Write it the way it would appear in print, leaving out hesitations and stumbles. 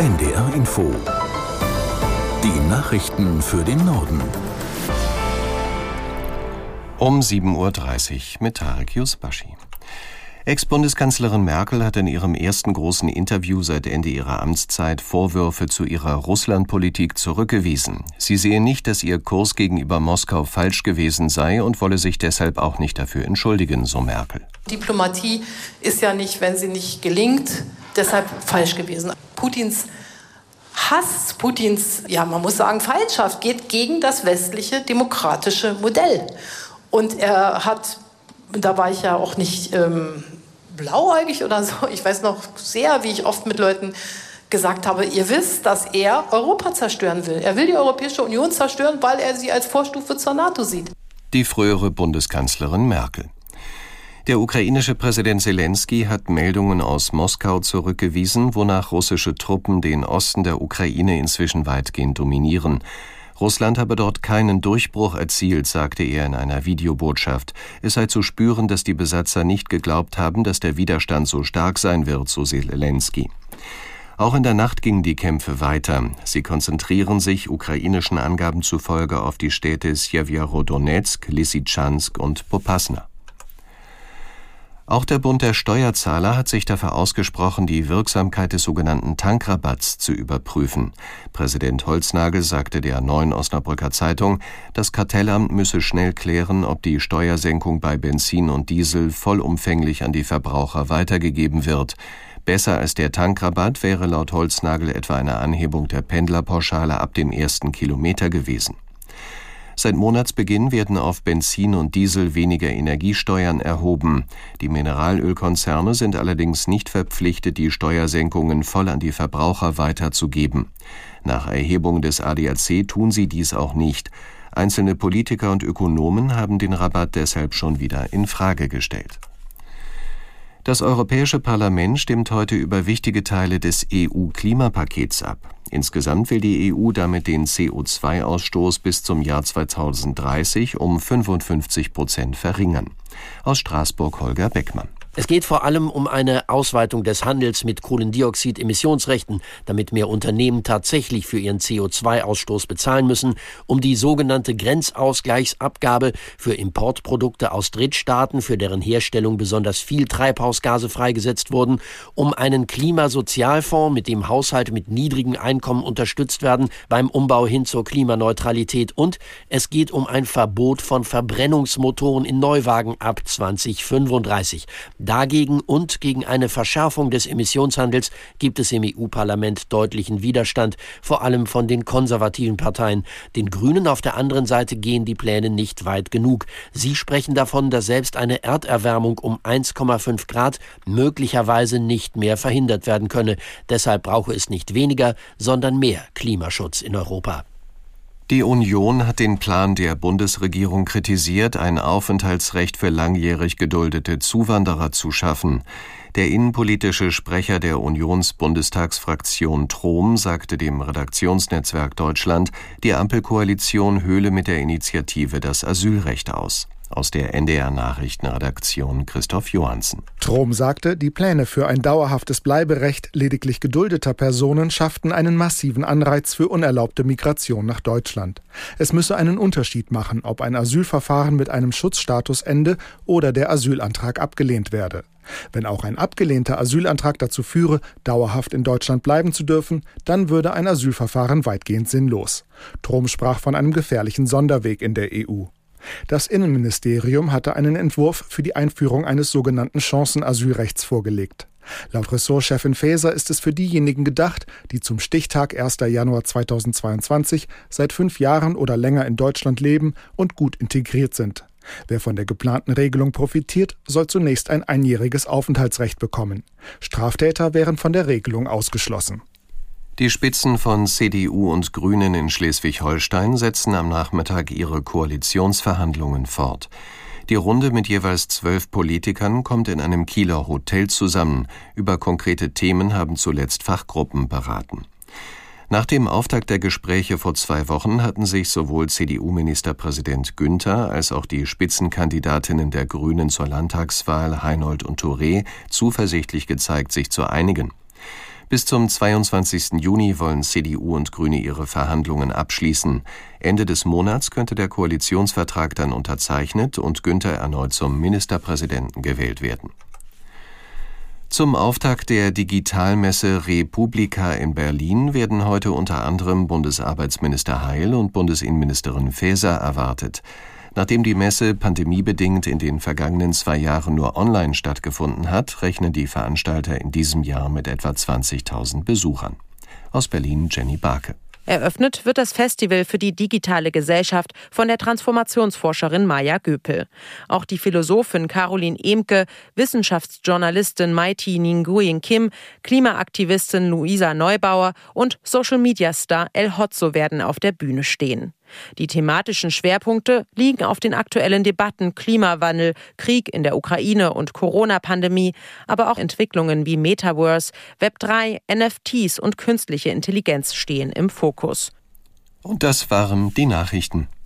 NDR Info. Die Nachrichten für den Norden. Um 7:30 Uhr mit Tarek Yusbashi. Ex-Bundeskanzlerin Merkel hat in ihrem ersten großen Interview seit Ende ihrer Amtszeit Vorwürfe zu ihrer Russlandpolitik zurückgewiesen. Sie sehe nicht, dass ihr Kurs gegenüber Moskau falsch gewesen sei und wolle sich deshalb auch nicht dafür entschuldigen, so Merkel. Diplomatie ist ja nicht, wenn sie nicht gelingt, deshalb falsch gewesen. Putins Hass, Putins, man muss sagen, Feindschaft geht gegen das westliche demokratische Modell. Und er hat, da war ich ja auch nicht blauäugig oder so, ich weiß noch sehr, wie ich oft mit Leuten gesagt habe, ihr wisst, dass er Europa zerstören will. Er will die Europäische Union zerstören, weil er sie als Vorstufe zur NATO sieht. Die frühere Bundeskanzlerin Merkel. Der ukrainische Präsident Selenskyj hat Meldungen aus Moskau zurückgewiesen, wonach russische Truppen den Osten der Ukraine inzwischen weitgehend dominieren. Russland habe dort keinen Durchbruch erzielt, sagte er in einer Videobotschaft. Es sei zu spüren, dass die Besatzer nicht geglaubt haben, dass der Widerstand so stark sein wird, so Selenskyj. Auch in der Nacht gingen die Kämpfe weiter. Sie konzentrieren sich ukrainischen Angaben zufolge auf die Städte Sjewjerodonezk, Lysychansk und Popasna. Auch der Bund der Steuerzahler hat sich dafür ausgesprochen, die Wirksamkeit des sogenannten Tankrabatts zu überprüfen. Präsident Holznagel sagte der Neuen Osnabrücker Zeitung, das Kartellamt müsse schnell klären, ob die Steuersenkung bei Benzin und Diesel vollumfänglich an die Verbraucher weitergegeben wird. Besser als der Tankrabatt wäre laut Holznagel etwa eine Anhebung der Pendlerpauschale ab dem ersten Kilometer gewesen. Seit Monatsbeginn werden auf Benzin und Diesel weniger Energiesteuern erhoben. Die Mineralölkonzerne sind allerdings nicht verpflichtet, die Steuersenkungen voll an die Verbraucher weiterzugeben. Nach Erhebung des ADAC tun sie dies auch nicht. Einzelne Politiker und Ökonomen haben den Rabatt deshalb schon wieder in Frage gestellt. Das Europäische Parlament stimmt heute über wichtige Teile des EU-Klimapakets ab. Insgesamt will die EU damit den CO2-Ausstoß bis zum Jahr 2030 um 55% verringern. Aus Straßburg Holger Beckmann. Es geht vor allem um eine Ausweitung des Handels mit Kohlendioxid-Emissionsrechten, damit mehr Unternehmen tatsächlich für ihren CO2-Ausstoß bezahlen müssen, um die sogenannte Grenzausgleichsabgabe für Importprodukte aus Drittstaaten, für deren Herstellung besonders viel Treibhausgase freigesetzt wurden, um einen Klimasozialfonds, mit dem Haushalte mit niedrigem Einkommen unterstützt werden beim Umbau hin zur Klimaneutralität, und es geht um ein Verbot von Verbrennungsmotoren in Neuwagen ab 2035. Dagegen und gegen eine Verschärfung des Emissionshandels gibt es im EU-Parlament deutlichen Widerstand, vor allem von den konservativen Parteien. Den Grünen auf der anderen Seite gehen die Pläne nicht weit genug. Sie sprechen davon, dass selbst eine Erderwärmung um 1,5 Grad möglicherweise nicht mehr verhindert werden könne. Deshalb brauche es nicht weniger, sondern mehr Klimaschutz in Europa. Die Union hat den Plan der Bundesregierung kritisiert, ein Aufenthaltsrecht für langjährig geduldete Zuwanderer zu schaffen. Der innenpolitische Sprecher der Unionsbundestagsfraktion Trom sagte dem Redaktionsnetzwerk Deutschland, die Ampelkoalition höhle mit der Initiative das Asylrecht aus. Aus der NDR-Nachrichtenredaktion Christoph Johansen. Trom sagte, die Pläne für ein dauerhaftes Bleiberecht lediglich geduldeter Personen schafften einen massiven Anreiz für unerlaubte Migration nach Deutschland. Es müsse einen Unterschied machen, ob ein Asylverfahren mit einem Schutzstatus ende oder der Asylantrag abgelehnt werde. Wenn auch ein abgelehnter Asylantrag dazu führe, dauerhaft in Deutschland bleiben zu dürfen, dann würde ein Asylverfahren weitgehend sinnlos. Trom sprach von einem gefährlichen Sonderweg in der EU. Das Innenministerium hatte einen Entwurf für die Einführung eines sogenannten Chancenasylrechts vorgelegt. Laut Ressortchefin Faeser ist es für diejenigen gedacht, die zum Stichtag 1. Januar 2022 seit 5 Jahren oder länger in Deutschland leben und gut integriert sind. Wer von der geplanten Regelung profitiert, soll zunächst ein einjähriges Aufenthaltsrecht bekommen. Straftäter wären von der Regelung ausgeschlossen. Die Spitzen von CDU und Grünen in Schleswig-Holstein setzen am Nachmittag ihre Koalitionsverhandlungen fort. Die Runde mit jeweils 12 Politikern kommt in einem Kieler Hotel zusammen. Über konkrete Themen haben zuletzt Fachgruppen beraten. Nach dem Auftakt der Gespräche vor 2 Wochen hatten sich sowohl CDU-Ministerpräsident Günther als auch die Spitzenkandidatinnen der Grünen zur Landtagswahl, Heinold und Touré, zuversichtlich gezeigt, sich zu einigen. Bis zum 22. Juni wollen CDU und Grüne ihre Verhandlungen abschließen. Ende des Monats könnte der Koalitionsvertrag dann unterzeichnet und Günther erneut zum Ministerpräsidenten gewählt werden. Zum Auftakt der Digitalmesse Republika in Berlin werden heute unter anderem Bundesarbeitsminister Heil und Bundesinnenministerin Faeser erwartet. Nachdem die Messe pandemiebedingt in den vergangenen 2 Jahren nur online stattgefunden hat, rechnen die Veranstalter in diesem Jahr mit etwa 20.000 Besuchern. Aus Berlin Jenny Barke. Eröffnet wird das Festival für die digitale Gesellschaft von der Transformationsforscherin Maja Göpel. Auch die Philosophin Caroline Ehmke, Wissenschaftsjournalistin Maiti Nguyen Kim, Klimaaktivistin Luisa Neubauer und Social-Media-Star El Hotzo werden auf der Bühne stehen. Die thematischen Schwerpunkte liegen auf den aktuellen Debatten Klimawandel, Krieg in der Ukraine und Corona-Pandemie, aber auch Entwicklungen wie Metaverse, Web3, NFTs und künstliche Intelligenz stehen im Fokus. Und das waren die Nachrichten.